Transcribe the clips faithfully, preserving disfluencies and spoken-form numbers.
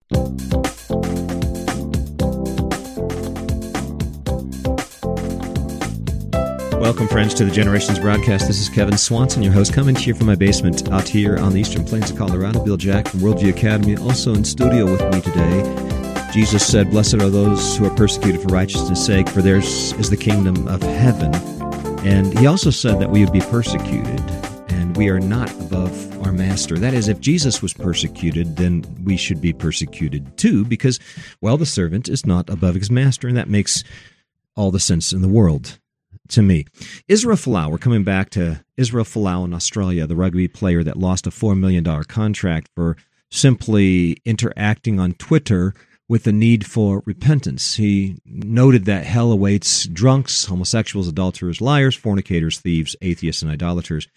Welcome, friends, to the Generations broadcast. This is Kevin Swanson, your host, coming to you from my basement out here on the eastern plains of Colorado. Bill Jack from Worldview Academy, also in studio with me today. Jesus said, "Blessed are those who are persecuted for righteousness' sake, for theirs is the kingdom of heaven." And he also said that we would be persecuted, and we are not above our master. That is, if Jesus was persecuted, then we should be persecuted too, because, well, the servant is not above his master, and that makes all the sense in the world to me. Israel Folau, we're coming back to Israel Folau in Australia, the rugby player that lost a four million dollars contract for simply interacting on Twitter with the need for repentance. He noted that hell awaits drunks, homosexuals, adulterers, liars, fornicators, thieves, atheists, and idolaters.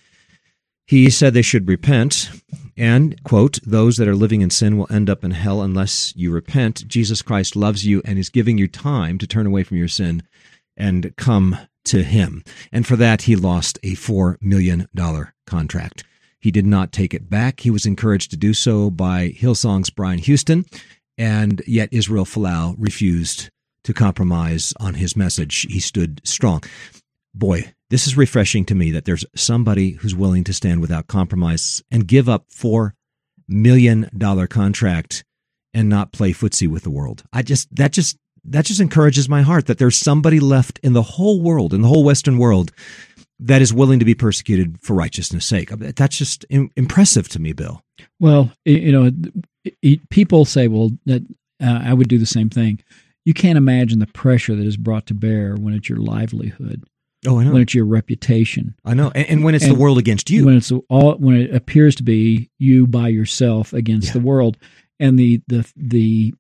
He said they should repent, and, quote, "Those that are living in sin will end up in hell unless you repent. Jesus Christ loves you and is giving you time to turn away from your sin and come to him." And for that, he lost a four million dollars contract. He did not take it back. He was encouraged to do so by Hillsong's Brian Houston, and yet Israel Folau refused to compromise on his message. He stood strong. Boy, this is refreshing to me that there's somebody who's willing to stand without compromise and give up four million dollars contract and not play footsie with the world. I just, that just, That just encourages my heart that there's somebody left in the whole world, in the whole Western world, that is willing to be persecuted for righteousness' sake. That's just impressive to me, Bill. Well, you know, people say, well, that uh, I would do the same thing. You can't imagine the pressure that is brought to bear when it's your livelihood. Oh, I know. When it's your reputation. I know. And, and when it's and the world against you. When it's all, when it appears to be you by yourself against yeah. the world. And the, the, the,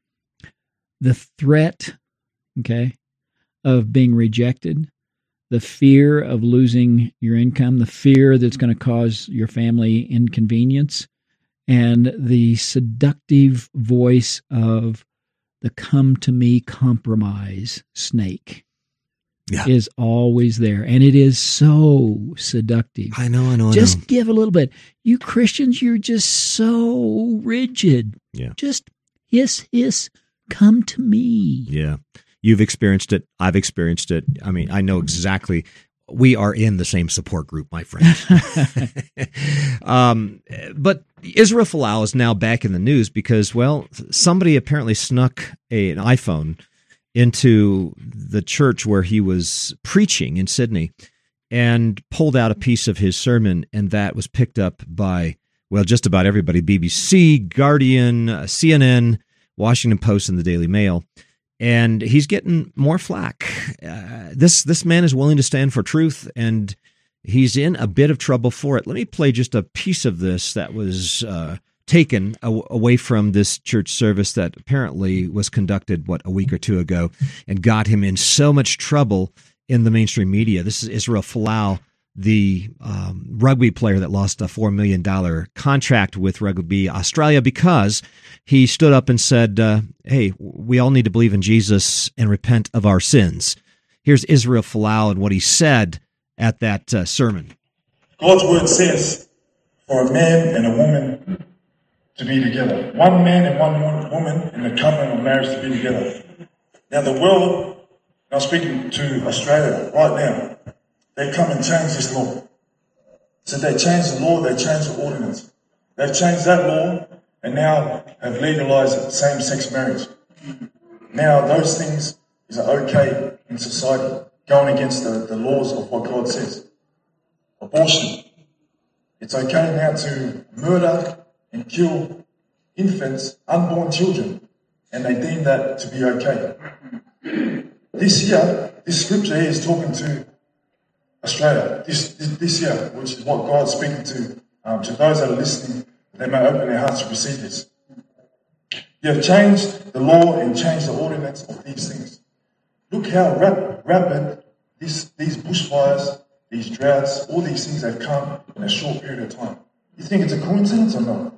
The threat, okay, of being rejected, the fear of losing your income, the fear that's going to cause your family inconvenience, and the seductive voice of the come to me compromise snake yeah. is always there. And it is so seductive. I know, I know, I Just know. give a little bit. You Christians, you're just so rigid. Yeah. Just hiss, hiss. Come to me. Yeah. You've experienced it. I've experienced it. I mean, I know exactly. We are in the same support group, my friend. um, but Israel Folau is now back in the news because, well, somebody apparently snuck a, an iPhone into the church where he was preaching in Sydney and pulled out a piece of his sermon, and that was picked up by, well, just about everybody, B B C, Guardian, uh, C N N, Washington Post, and the Daily Mail, and he's getting more flack. Uh, this this man is willing to stand for truth, and he's in a bit of trouble for it. Let me play just a piece of this that was uh, taken a- away from this church service that apparently was conducted, what, a week or two ago, and got him in so much trouble in the mainstream media. This is Israel Folau, the um, rugby player that lost a four million dollars contract with Rugby Australia because he stood up and said, uh, hey, we all need to believe in Jesus and repent of our sins. Here's Israel Folau and what he said at that uh, sermon. God's word says for a man and a woman to be together. One man and one woman in the covenant of marriage to be together. Now the world, I'm speaking to Australia right now, they come and change this law. So they change the law, they change the ordinance. They've changed that law and now have legalized same-sex marriage. Now those things are okay in society, going against the, the laws of what God says. Abortion. It's okay now to murder and kill infants, unborn children, and they deem that to be okay. This year, this scripture here is talking to Australia, this, this, this year, which is what God's speaking to, um, to those that are listening, they may open their hearts to receive this. You have changed the law and changed the ordinance of these things. Look how rap, rapid this, these bushfires, these droughts, all these things have come in a short period of time. You think it's a coincidence or not?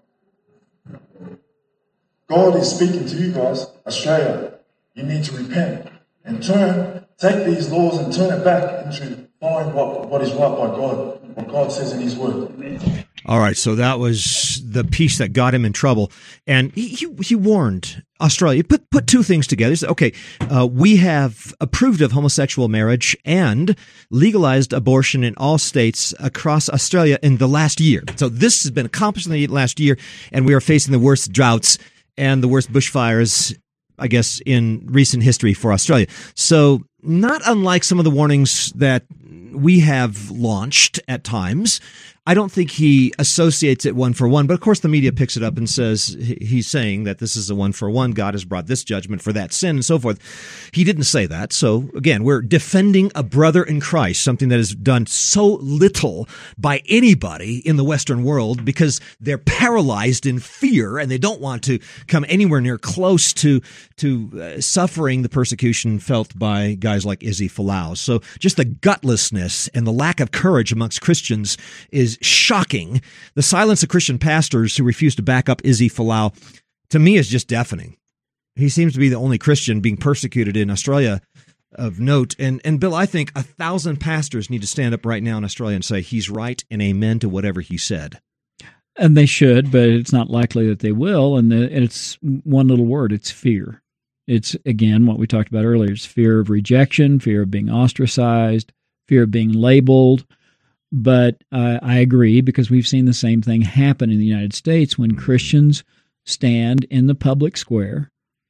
God is speaking to you guys, Australia. You need to repent and turn, take these laws and turn it back into find what, what is right by God, what God says in His Word. All right, so that was the piece that got him in trouble, and he he, he warned Australia. Put put two things together. He said, okay, uh, we have approved of homosexual marriage and legalized abortion in all states across Australia in the last year. So this has been accomplished in the last year, and we are facing the worst droughts and the worst bushfires, I guess, in recent history for Australia. So not unlike some of the warnings that we have launched at times, I don't think he associates it one for one, but of course the media picks it up and says he's saying that this is a one for one. God has brought this judgment for that sin and so forth. He didn't say that. So again, we're defending a brother in Christ, something that is done so little by anybody in the Western world because they're paralyzed in fear and they don't want to come anywhere near close to to uh, suffering the persecution felt by guys like Izzy Folau. So just the gutlessness and the lack of courage amongst Christians is shocking. The silence of Christian pastors who refuse to back up Izzy Folau, to me, is just deafening. He seems to be the only Christian being persecuted in Australia of note. And, and Bill, I think a thousand pastors need to stand up right now in Australia and say he's right and amen to whatever he said. And they should, but it's not likely that they will. And, the, and it's one little word, it's fear. It's, again, what we talked about earlier. It's fear of rejection, fear of being ostracized, fear of being labeled. But uh, I agree, because we've seen the same thing happen in the United States when Christians stand in the public square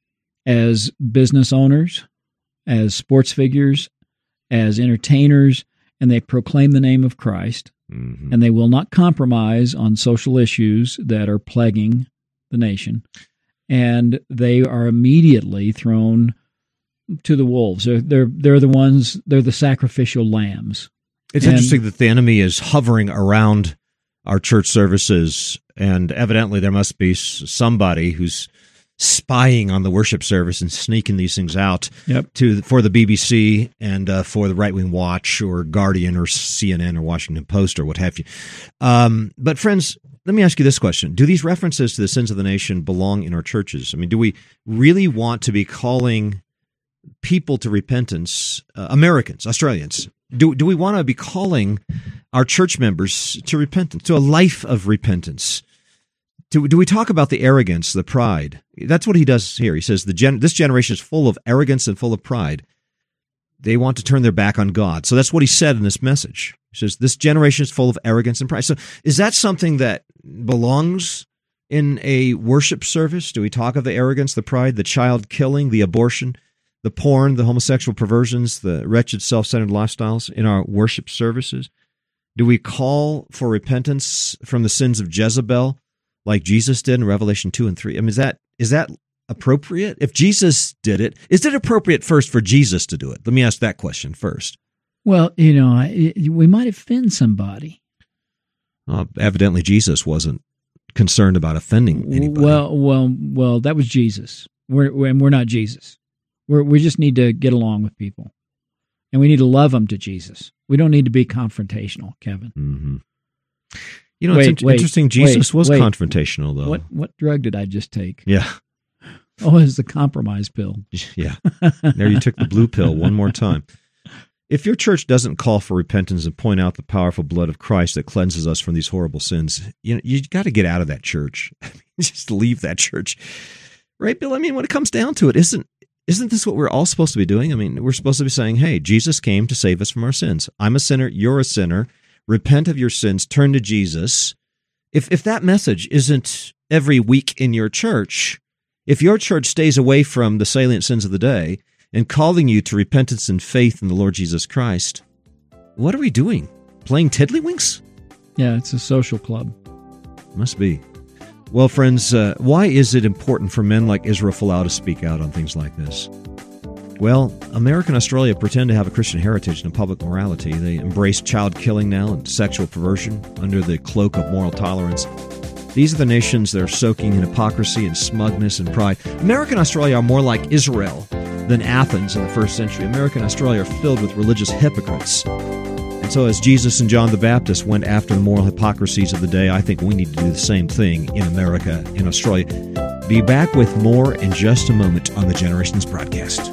as business owners, as sports figures, as entertainers, and they proclaim the name of Christ, mm-hmm. and they will not compromise on social issues that are plaguing the nation. And they are immediately thrown to the wolves. They're, they're, they're the ones, they're the sacrificial lambs. It's and, interesting that the enemy is hovering around our church services, and evidently there must be somebody who's spying on the worship service and sneaking these things out yep. to for the B B C and uh, for the Right Wing Watch or Guardian or C N N or Washington Post or what have you. Um, but friends, let me ask you this question. Do these references to the sins of the nation belong in our churches? I mean, do we really want to be calling people to repentance, uh, Americans, Australians? Do do we want to be calling our church members to repentance, to a life of repentance? Do, do we talk about the arrogance, the pride? That's what he does here. He says the gen, this generation is full of arrogance and full of pride. They want to turn their back on God. So that's what he said in this message. He says this generation is full of arrogance and pride. So is that something that belongs in a worship service? Do we talk of the arrogance, the pride, the child killing, the abortion, the porn, the homosexual perversions, the wretched self-centered lifestyles in our worship services? Do we call for repentance from the sins of Jezebel like Jesus did in Revelation two and three? I mean, is that is that appropriate? If Jesus did it, is it appropriate first for Jesus to do it? Let me ask that question first. Well, you know, we might offend somebody. Uh, evidently, Jesus wasn't concerned about offending anybody. Well, well, well, that was Jesus. We're, we're and we're not Jesus. We we just need to get along with people, and we need to love them to Jesus. We don't need to be confrontational, Kevin. Mm-hmm. You know, wait, it's in- wait, interesting. Jesus wait, was wait. confrontational, though. What what drug did I just take? Yeah. Oh, it's the compromise pill. Yeah. There you took the blue pill one more time. If your church doesn't call for repentance and point out the powerful blood of Christ that cleanses us from these horrible sins, you know, you got to get out of that church. Just leave that church. Right, Bill? I mean, when it comes down to it, isn't Isn't this what we're all supposed to be doing? I mean, we're supposed to be saying, hey, Jesus came to save us from our sins. I'm a sinner. You're a sinner. Repent of your sins. Turn to Jesus. If if that message isn't every week in your church, if your church stays away from the salient sins of the day and calling you to repentance and faith in the Lord Jesus Christ, what are we doing? Playing tiddlywinks? Yeah, it's a social club. Must be. Well, friends, uh, why is it important for men like Israel Folau to speak out on things like this? Well, America and Australia pretend to have a Christian heritage and a public morality. They embrace child killing now and sexual perversion under the cloak of moral tolerance. These are the nations that are soaking in hypocrisy and smugness and pride. America and Australia are more like Israel than Athens in the first century. America and Australia are filled with religious hypocrites. And so as Jesus and John the Baptist went after the moral hypocrisies of the day, I think we need to do the same thing in America and Australia. Be back with more in just a moment on the Generations broadcast.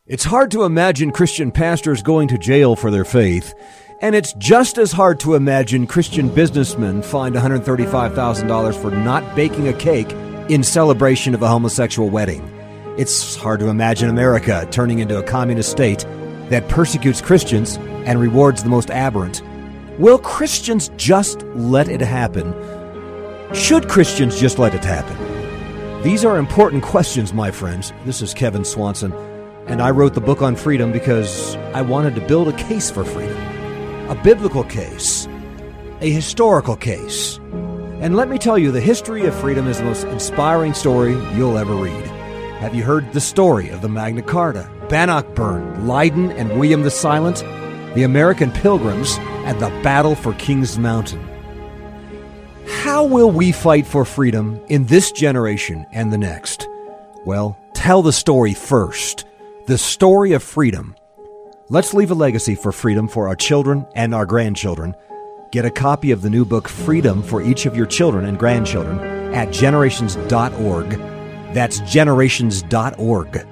It's hard to imagine Christian pastors going to jail for their faith, and it's just as hard to imagine Christian businessmen fined one hundred thirty-five thousand dollars for not baking a cake in celebration of a homosexual wedding. It's hard to imagine America turning into a communist state that persecutes Christians and rewards the most aberrant. Will Christians just let it happen? Should Christians just let it happen? These are important questions, my friends. This is Kevin Swanson, and I wrote the book on freedom because I wanted to build a case for freedom. A biblical case. A historical case. And let me tell you, the history of freedom is the most inspiring story you'll ever read. Have you heard the story of the Magna Carta, Bannockburn, Leiden, and William the Silent, the American Pilgrims, and the battle for Kings Mountain? How will we fight for freedom in this generation and the next? Well, tell the story first. The story of freedom. Let's leave a legacy for freedom for our children and our grandchildren. Get a copy of the new book, Freedom for Each of Your Children and Grandchildren, at generations dot org. That's generations dot org.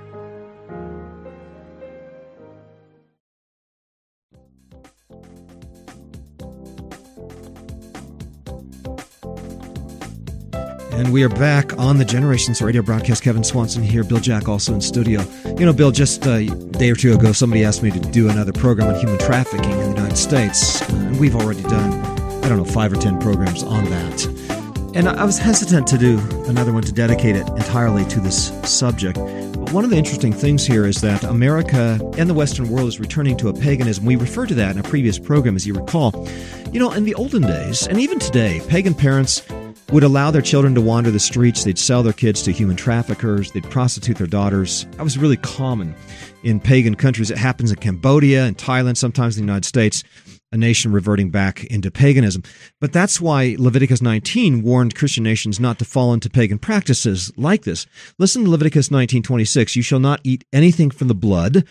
And we are back on the Generations Radio broadcast. Kevin Swanson here, Bill Jack also in studio. You know, Bill, just a day or two ago, somebody asked me to do another program on human trafficking in the United States. And we've already done, I don't know, five or ten programs on that. And I was hesitant to do another one to dedicate it entirely to this subject. But one of the interesting things here is that America and the Western world is returning to a paganism. We referred to that in a previous program, as you recall. You know, in the olden days, and even today, pagan parents would allow their children to wander the streets. They'd sell their kids to human traffickers. They'd prostitute their daughters. That was really common in pagan countries. It happens in Cambodia and Thailand, sometimes in the United States, a nation reverting back into paganism. But that's why Leviticus nineteen warned Christian nations not to fall into pagan practices like this. Listen to Leviticus nineteen twenty-six. You shall not eat anything from the blood,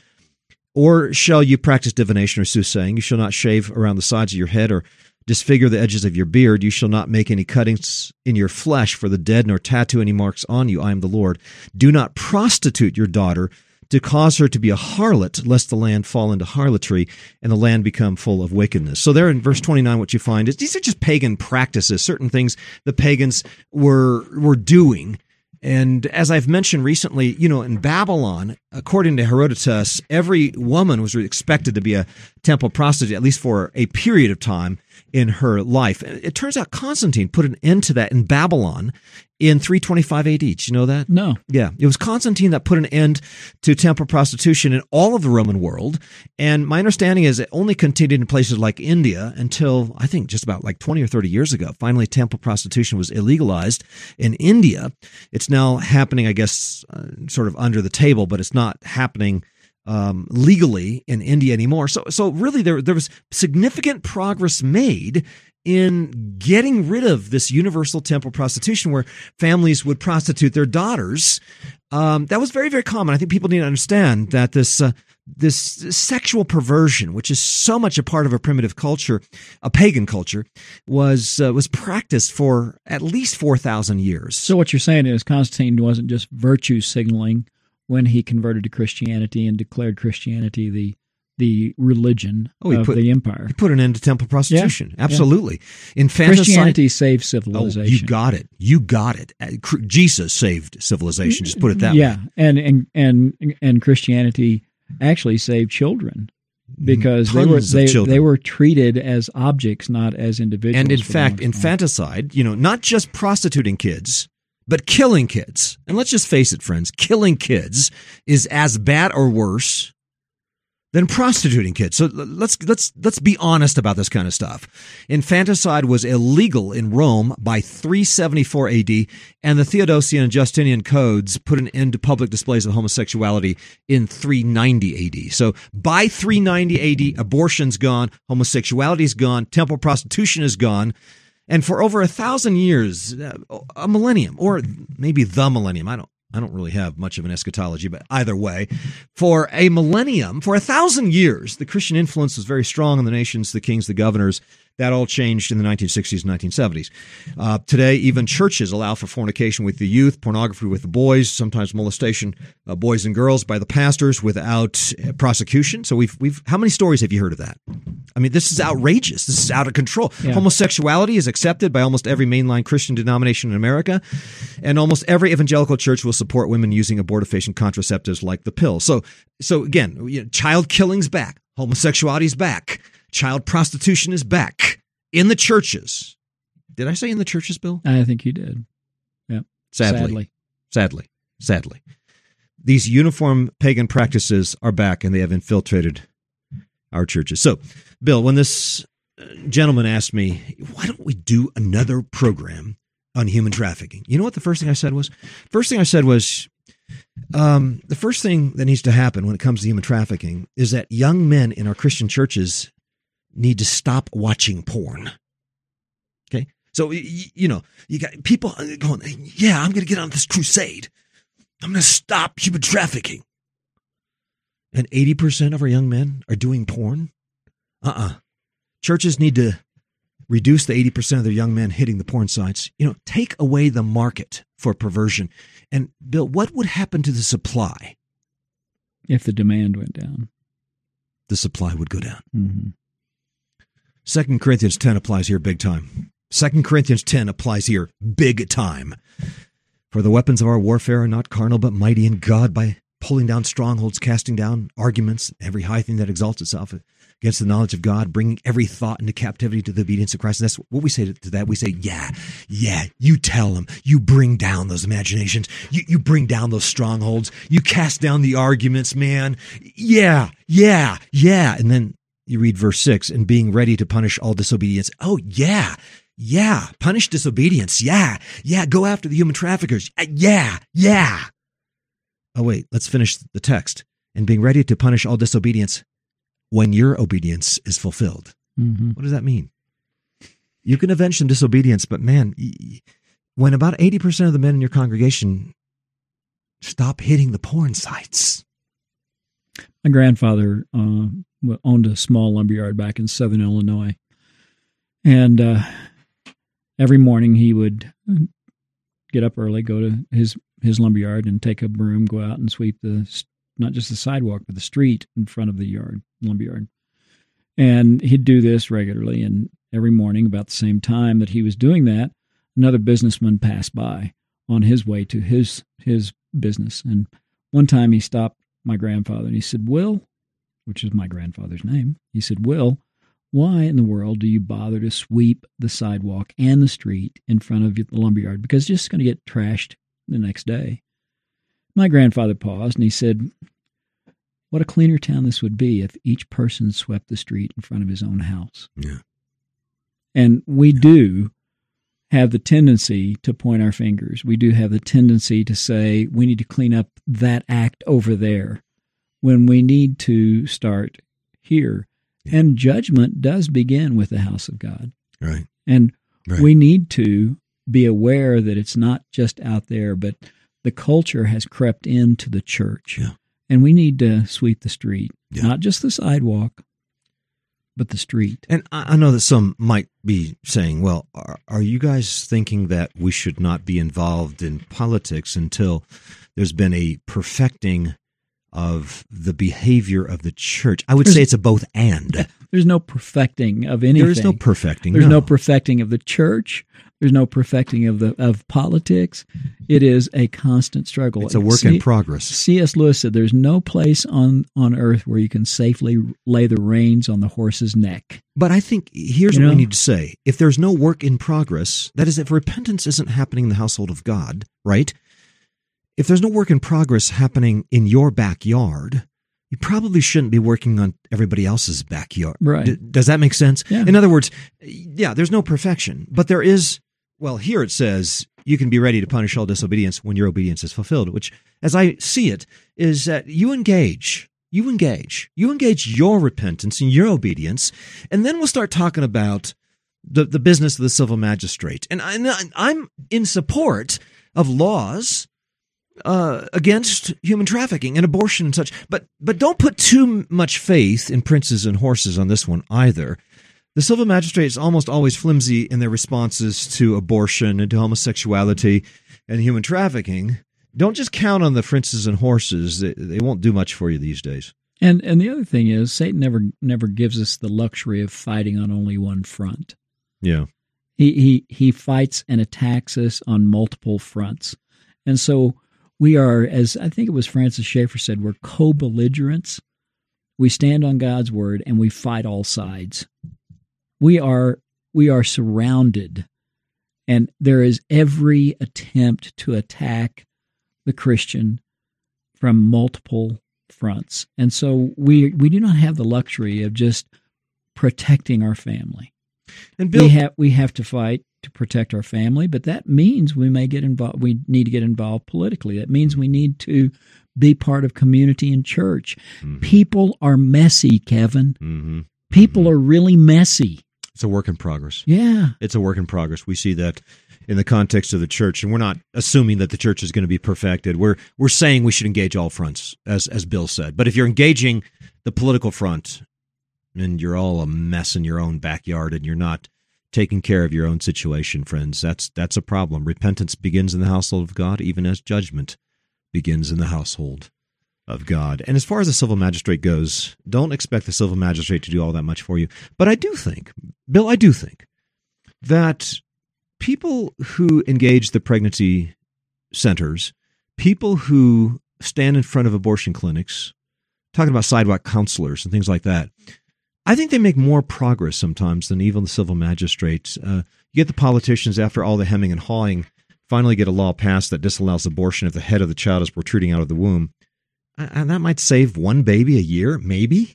or shall you practice divination or soothsaying. You shall not shave around the sides of your head or disfigure the edges of your beard. You shall not make any cuttings in your flesh for the dead, nor tattoo any marks on you. I am the Lord. Do not prostitute your daughter to cause her to be a harlot, lest the land fall into harlotry and the land become full of wickedness. So there in verse twenty-nine, what you find is these are just pagan practices, certain things the pagans were were doing. And as I've mentioned recently, you know, in Babylon, according to Herodotus, every woman was expected to be a temple prostitute, at least for a period of time in her life. It turns out Constantine put an end to that in Babylon in three twenty-five A D. Did you know that? No. Yeah. It was Constantine that put an end to temple prostitution in all of the Roman world. And my understanding is it only continued in places like India until, I think, just about like twenty or thirty years ago. Finally, temple prostitution was illegalized in India. It's now happening, I guess, uh, sort of under the table, but it's not happening Um, legally in India anymore. So so really there there was significant progress made in getting rid of this universal temple prostitution where families would prostitute their daughters. Um, that was very, very common. I think people need to understand that this uh, this sexual perversion, which is so much a part of a primitive culture, a pagan culture, was uh, was practiced for at least four thousand years. So what you're saying is Constantine wasn't just virtue signaling when he converted to Christianity and declared Christianity the the religion oh, of put, the empire. He put an end to temple prostitution. Yeah, Absolutely. Yeah. Infanticide, Christianity saved civilization. Oh, you got it. You got it. Jesus saved civilization. Just put it that yeah. way. Yeah, and, and and and Christianity actually saved children because Tons they were they, children. they were treated as objects, not as individuals. And in fact, infanticide, you know, not just prostituting kids, but killing kids. And let's just face it, friends, killing kids is as bad or worse than prostituting kids. So let's let's let's be honest about this kind of stuff. Infanticide was illegal in Rome by three seventy-four A D, and the Theodosian and Justinian codes put an end to public displays of homosexuality in three ninety A D. So by three ninety A D, abortion's gone, homosexuality's gone, temple prostitution is gone. And for over a thousand years, a millennium, or maybe the millennium, I don't I don't really have much of an eschatology, but either way, for a millennium, for a thousand years, the Christian influence was very strong in the nations, the kings, the governors. That all changed in the nineteen sixties and nineteen seventies. Uh, today, even churches allow for fornication with the youth, pornography with the boys, sometimes molestation of boys and girls by the pastors without uh, prosecution. So we've we've how many stories have you heard of that? I mean, this is outrageous. This is out of control. Yeah. Homosexuality is accepted by almost every mainline Christian denomination in America, and almost every evangelical church will support women using abortifacient contraceptives like the pill. So, so again, you know, child killing's back, homosexuality is back. Child prostitution is back in the churches. Did I say in the churches, Bill? I think you did. Yeah. Sadly. Sadly. Sadly. Sadly. These uniform pagan practices are back, and they have infiltrated our churches. So, Bill, when this gentleman asked me, why don't we do another program on human trafficking? You know what the first thing I said was? First thing I said was, um, the first thing that needs to happen when it comes to human trafficking is that young men in our Christian churches need to stop watching porn. Okay? So, you know, you got people going, yeah, I'm going to get on this crusade. I'm going to stop human trafficking. And eighty percent of our young men are doing porn? Uh-uh. Churches need to reduce the eighty percent of their young men hitting the porn sites. You know, take away the market for perversion. And, Bill, what would happen to the supply? If the demand went down. The supply would go down. Mm-hmm. Second Corinthians ten applies here big time. Second Corinthians ten applies here big time. For the weapons of our warfare are not carnal, but mighty in God by pulling down strongholds, casting down arguments, every high thing that exalts itself against the knowledge of God, bringing every thought into captivity to the obedience of Christ. And that's what we say to, to that. We say, yeah, yeah, you tell them. You bring down those imaginations. You, you bring down those strongholds. You cast down the arguments, man. Yeah, yeah, yeah. And then you read verse six, and being ready to punish all disobedience. Oh, yeah, yeah, punish disobedience. Yeah, yeah, go after the human traffickers. Yeah, yeah. Oh, wait, let's finish the text. And being ready to punish all disobedience when your obedience is fulfilled. Mm-hmm. What does that mean? You can avenge some disobedience, but man, when about eighty percent of the men in your congregation stop hitting the porn sites. My grandfather uh, owned a small lumberyard back in southern Illinois. And uh, every morning he would get up early, go to his his lumberyard and take a broom, go out and sweep the, not just the sidewalk, but the street in front of the yard, lumberyard. And he'd do this regularly. And every morning, about the same time that he was doing that, another businessman passed by on his way to his his business. And one time he stopped my grandfather and he said, Will, which is my grandfather's name, he said, Will, why in the world do you bother to sweep the sidewalk and the street in front of the lumberyard? Because it's just going to get trashed the next day. My grandfather paused and he said, what a cleaner town this would be if each person swept the street in front of his own house. Yeah. And we do have the tendency to point our fingers. We do have the tendency to say we need to clean up that act over there when we need to start here. Yeah. And judgment does begin with the house of God. Right. And right. we need to be aware that it's not just out there, but the culture has crept into the church. Yeah. And we need to sweep the street, yeah. not just the sidewalk, but the street. And I know that some might be saying, well, are, are you guys thinking that we should not be involved in politics until there's been a perfecting of the behavior of the church? I would there's, say it's a both and. There's no perfecting of anything. There is no perfecting. There's no. no perfecting of the church. There's no perfecting of the of politics. It is a constant struggle. It's a work C- in progress. C S Lewis said there's no place on, on earth where you can safely lay the reins on the horse's neck. But I think here's you what know? we need to say. If there's no work in progress, that is, if repentance isn't happening in the household of God, right? If there's no work in progress happening in your backyard, you probably shouldn't be working on everybody else's backyard. Right. D- does that make sense? Yeah. In other words, yeah, there's no perfection, but there is, well, here it says you can be ready to punish all disobedience when your obedience is fulfilled, which, as I see it, is that you engage, you engage, you engage your repentance and your obedience, and then we'll start talking about the, the business of the civil magistrate. And I, I'm in support of laws Uh, against human trafficking and abortion and such. But but don't put too much faith in princes and horses on this one either. The civil magistrate is almost always flimsy in their responses to abortion and to homosexuality and human trafficking. Don't just count on the princes and horses. They, they won't do much for you these days. And and the other thing is, Satan never never gives us the luxury of fighting on only one front. Yeah. He he he fights and attacks us on multiple fronts. And so we are, as I think it was Francis Schaeffer said, we're co-belligerents. We stand on God's word and we fight all sides. We are we are surrounded, and there is every attempt to attack the Christian from multiple fronts. And so we we do not have the luxury of just protecting our family. And Bill, we have we have to fight to protect our family, but that means we may get involved. We need to get involved politically. That means we need to be part of community and church. Mm-hmm. People are messy, Kevin. Mm-hmm. People mm-hmm. are really messy. It's a work in progress. Yeah. It's a work in progress. We see that in the context of the church, and we're not assuming that the church is going to be perfected. We're we're saying we should engage all fronts, as as Bill said. But if you're engaging the political front and you're all a mess in your own backyard and you're not taking care of your own situation, friends, that's that's a problem. Repentance begins in the household of God, even as judgment begins in the household of God. And as far as the civil magistrate goes, don't expect the civil magistrate to do all that much for you. But I do think, Bill, I do think that people who engage the pregnancy centers, people who stand in front of abortion clinics, talking about sidewalk counselors and things like that, I think they make more progress sometimes than even the civil magistrates. Uh, you get the politicians, after all the hemming and hawing, finally get a law passed that disallows abortion if the head of the child is protruding out of the womb. And that might save one baby a year, maybe.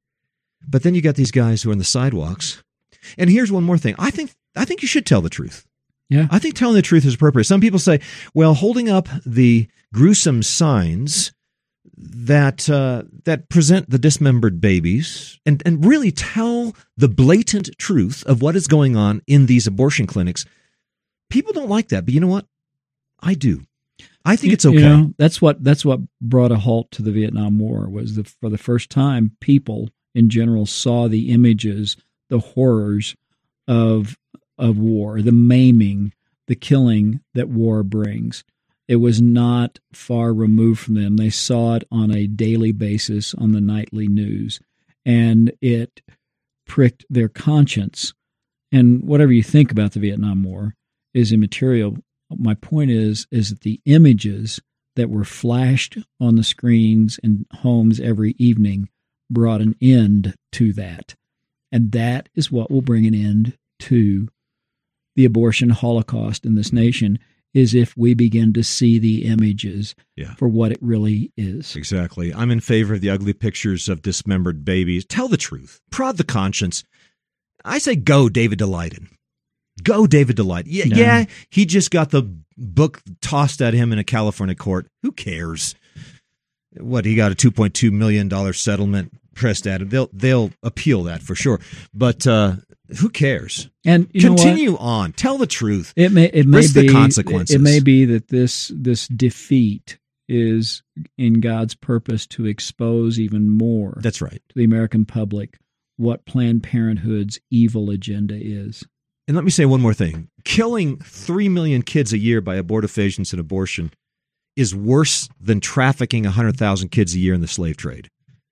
But then you got these guys who are on the sidewalks. And here's one more thing. I think I think you should tell the truth. Yeah. I think telling the truth is appropriate. Some people say, well, holding up the gruesome signs that uh, that present the dismembered babies and, and really tell the blatant truth of what is going on in these abortion clinics, people don't like that. But you know what? I do. I think it's okay. You know, that's what that's what brought a halt to the Vietnam War. Was the for the first time people in general saw the images, the horrors of of war, the maiming, the killing that war brings. It was not far removed from them. They saw it on a daily basis on the nightly news, and it pricked their conscience. And whatever you think about the Vietnam War is immaterial. My point is, is that the images that were flashed on the screens in homes every evening brought an end to that. And that is what will bring an end to the abortion holocaust in this nation, is if we begin to see the images yeah. for what it really is. Exactly. I'm in favor of the ugly pictures of dismembered babies. Tell the truth. Prod the conscience. I say go, David Daleiden. Go, David Daleiden. Yeah, no. yeah, he just got the book tossed at him in a California court. Who cares? What, he got a two point two million dollars settlement pressed at him. They'll they'll appeal that for sure. But uh, who cares? And you continue know what? on. Tell the truth. It may it may Risk be the consequences. It, it may be that this this defeat is in God's purpose to expose even more. That's right. To the American public what Planned Parenthood's evil agenda is. And let me say one more thing. Killing three million kids a year by abortifacients and abortion is worse than trafficking one hundred thousand kids a year in the slave trade.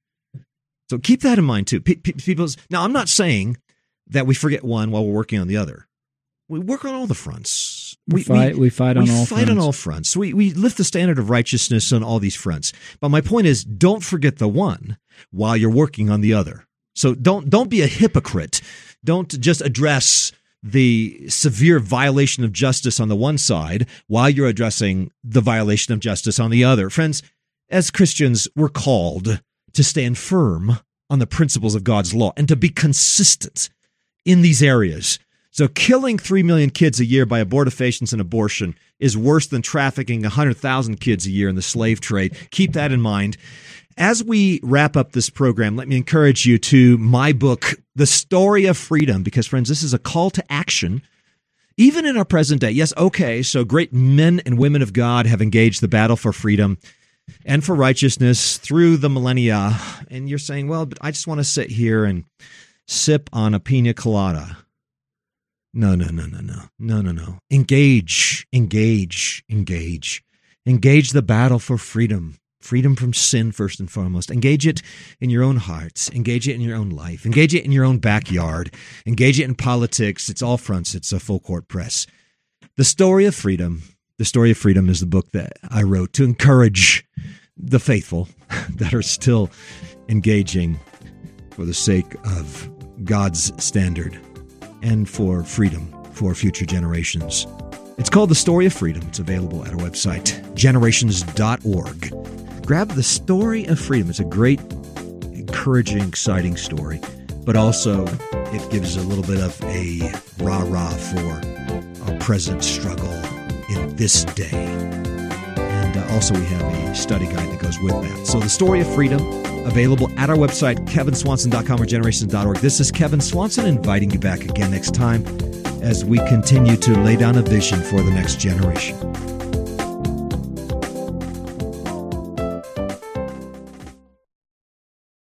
So keep that in mind, too. People's, now, I'm not saying that we forget one while we're working on the other. We work on all the fronts. We, we fight, we, we fight on we all fight fronts. on all fronts. We, we lift the standard of righteousness on all these fronts. But my point is, don't forget the one while you're working on the other. So don't don't be a hypocrite. Don't just address the severe violation of justice on the one side while you're addressing the violation of justice on the other. Friends, as Christians, we're called to stand firm on the principles of God's law and to be consistent in these areas. So killing three million kids a year by abortifacients and abortion is worse than trafficking one hundred thousand kids a year in the slave trade. Keep that in mind. As we wrap up this program, let me encourage you to my book, The Story of Freedom, because, friends, this is a call to action, even in our present day. Yes, okay, so great men and women of God have engaged the battle for freedom and for righteousness through the millennia. And you're saying, well, but I just want to sit here and sip on a pina colada. No, no, no, no, no, no, no, no. Engage, engage, engage. Engage the battle for freedom. Freedom from sin, first and foremost. Engage it in your own hearts. Engage it in your own life. Engage it in your own backyard. Engage it in politics. It's all fronts. It's a full court press. The Story of Freedom. The Story of Freedom is the book that I wrote to encourage the faithful that are still engaging for the sake of God's standard and for freedom for future generations. It's called The Story of Freedom. It's available at our website, generations dot org. Grab The Story of Freedom. It's a great, encouraging, exciting story, but also it gives a little bit of a rah-rah for our present struggle in this day. And uh, also we have a study guide that goes with that. So The Story of Freedom, available at our website, kevin swanson dot com or generations dot org. This is Kevin Swanson inviting you back again next time as we continue to lay down a vision for the next generation.